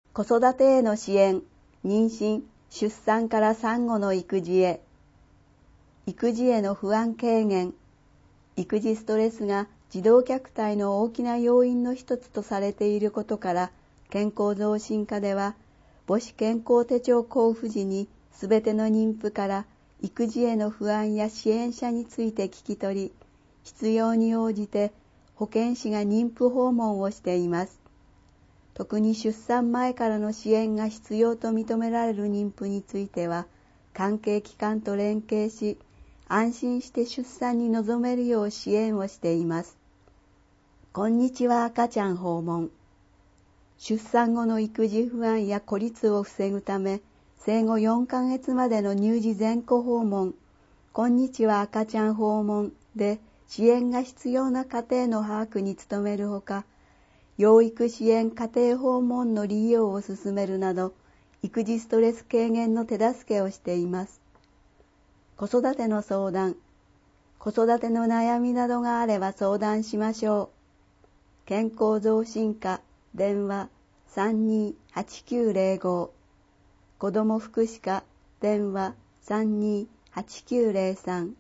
子育てへの支援、妊娠、出産から産後の育児へ、育児への不安軽減、育児ストレスが児童虐待の大きな要因の一つとされていることから、健康増進課では、母子健康手帳交付時にすべての妊婦から育児への不安や支援者について聞き取り、必要に応じて保健師が妊婦訪問をしています。特に出産前からの支援が必要と認められる妊婦については、関係機関と連携し、安心して出産に臨めるよう支援をしています。こんにちは赤ちゃん訪問。出産後の育児不安や孤立を防ぐため、生後4ヶ月までの乳児全戸訪問、こんにちは赤ちゃん訪問で支援が必要な家庭の把握に努めるほか、養育支援家庭訪問の利用を進めるなど、育児ストレス軽減の手助けをしています。子育ての相談、子育ての悩みなどがあれば相談しましょう。健康増進課電話 32-8905、 子ども福祉課電話 32-8903